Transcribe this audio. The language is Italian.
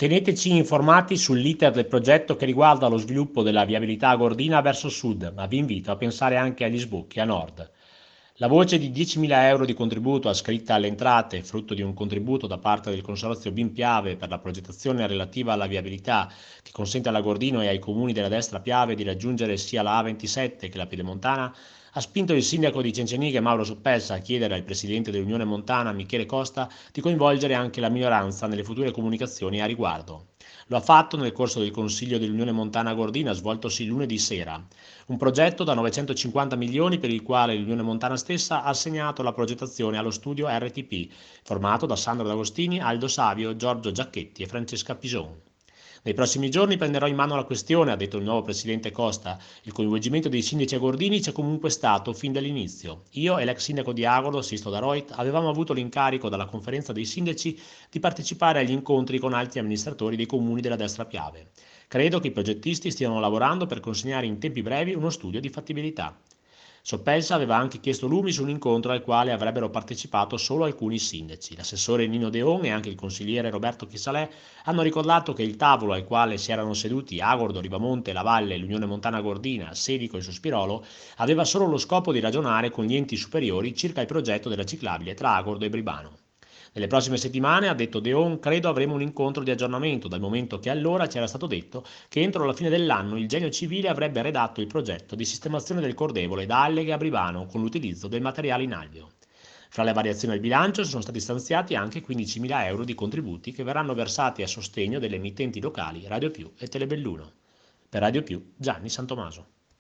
Teneteci informati sull'iter del progetto che riguarda lo sviluppo della viabilità gordina verso sud, ma vi invito a pensare anche agli sbocchi a nord. La voce di 10.000 euro di contributo ascritta alle entrate, frutto di un contributo da parte del Consorzio BIM Piave per la progettazione relativa alla viabilità, che consente alla Gordino e ai comuni della destra Piave di raggiungere sia la A27 che la Piedemontana, ha spinto il sindaco di Cenceniche Mauro Soppelsa a chiedere al presidente dell'Unione Montana Michele Costa di coinvolgere anche la minoranza nelle future comunicazioni a riguardo. Lo ha fatto nel corso del Consiglio dell'Unione Montana Gordina svoltosi lunedì sera, un progetto da 950 milioni per il quale l'Unione Montana stessa ha assegnato la progettazione allo studio RTP, formato da Sandro D'Agostini, Aldo Savio, Giorgio Giacchetti e Francesca Pison. Nei prossimi giorni prenderò in mano la questione, ha detto il nuovo presidente Costa. Il coinvolgimento dei sindaci agordini c'è comunque stato fin dall'inizio. Io e l'ex sindaco di Agordo, Sisto Daroit, avevamo avuto l'incarico dalla conferenza dei sindaci di partecipare agli incontri con alti amministratori dei comuni della destra Piave. Credo che i progettisti stiano lavorando per consegnare in tempi brevi uno studio di fattibilità. Soppelsa aveva anche chiesto lumi su un incontro al quale avrebbero partecipato solo alcuni sindaci. L'assessore Nino Deon e anche il consigliere Roberto Chisalè hanno ricordato che il tavolo al quale si erano seduti Agordo, Ribamonte, La Valle, l'Unione Montana Gordina, Sedico e Sospirolo aveva solo lo scopo di ragionare con gli enti superiori circa il progetto della ciclabile tra Agordo e Bribano. Nelle prossime settimane, ha detto Deon, credo avremo un incontro di aggiornamento, dal momento che allora ci era stato detto che entro la fine dell'anno il Genio Civile avrebbe redatto il progetto di sistemazione del cordevole da Alleghe a Brivano con l'utilizzo del materiale in alveo. Fra le variazioni al bilancio sono stati stanziati anche 15.000 euro di contributi che verranno versati a sostegno delle emittenti locali Radio Più e Telebelluno. Per Radio Più, Gianni Santomaso.